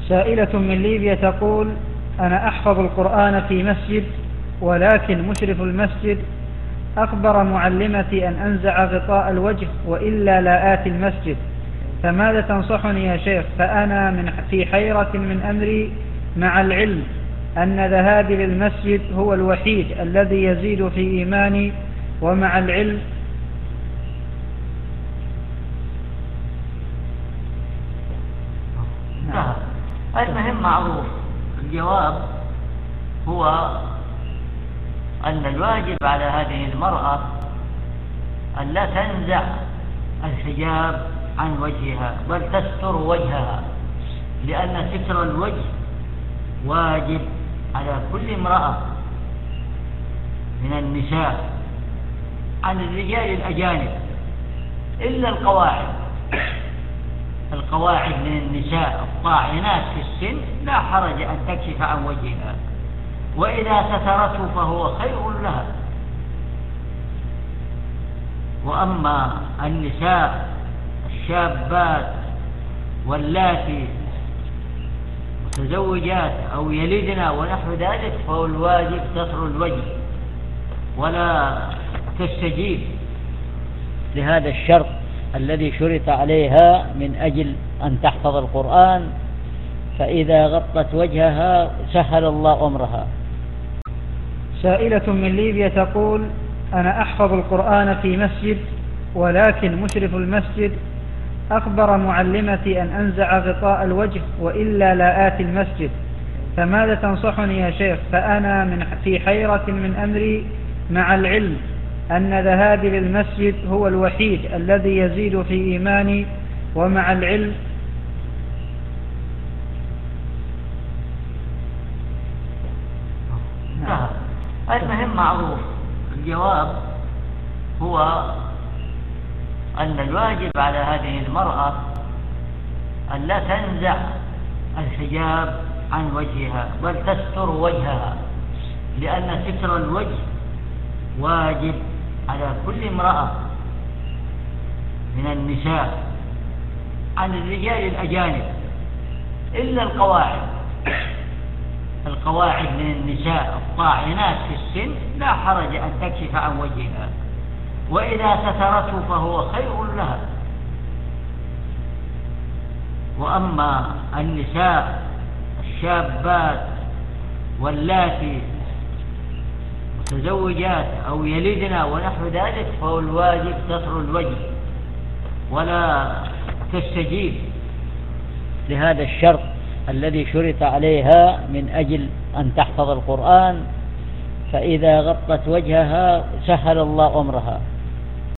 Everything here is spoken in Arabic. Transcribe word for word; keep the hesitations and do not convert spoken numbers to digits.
سائلة من ليبيا تقول: أنا أحفظ القرآن في مسجد، ولكن مشرف المسجد أخبر معلمتي أن أنزع غطاء الوجه وإلا لا آتي المسجد، فماذا تنصحني يا شيخ؟ فأنا من في حيرة من أمري، مع العلم أن ذهابي للمسجد هو الوحيد الذي يزيد في إيماني، ومع العلم نعم. المهم معروف. الجواب هو أن الواجب على هذه المرأة أن لا تنزع الحجاب عن وجهها، بل تستر وجهها، لأن ستر الوجه واجب على كل امرأة من النساء عن الرجال الأجانب، إلا القواعد القواعد من النساء الطاعنات في السن لا حرج أن تكشف عن وجهها، وإذا سترته فهو خير لها. وأما النساء الشابات واللاتي متزوجات أو يلدن ونحو ذلك فهو الواجب ستر الوجه، ولا تستجيب لهذا الشرط الذي شرط عليها من أجل أن تحفظ القرآن، فإذا غطت وجهها سهل الله أمرها. سائلة من ليبيا تقول: أنا أحفظ القرآن في مسجد، ولكن مشرف المسجد أخبر معلمتي أن أنزع غطاء الوجه وإلا لا آتي المسجد، فماذا تنصحني يا شيخ؟ فأنا من في حيرة من أمري، مع العلم أن ذهابي للمسجد هو الوحيد الذي يزيد في إيماني، ومع العلم نعم. المهم معروف. الجواب هو أن الواجب على هذه المرأة أن لا تنزع الحجاب عن وجهها، بل تستر وجهها، لأن ستر الوجه واجب على كل امرأة من النساء عن الرجال الأجانب، إلا القواعد القواعد من النساء الطاعنات في السن لا حرج أن تكشف عن وجهها، وإذا سترته فهو خير لها. وأما النساء الشابات واللاتي متزوجات أو يلدن ونحو ذلك فهو الواجب ستر الوجه، ولا تستجيب لهذا الشرط الذي شرط عليها من أجل أن تحفظ القرآن، فإذا غطت وجهها سهل الله أمرها.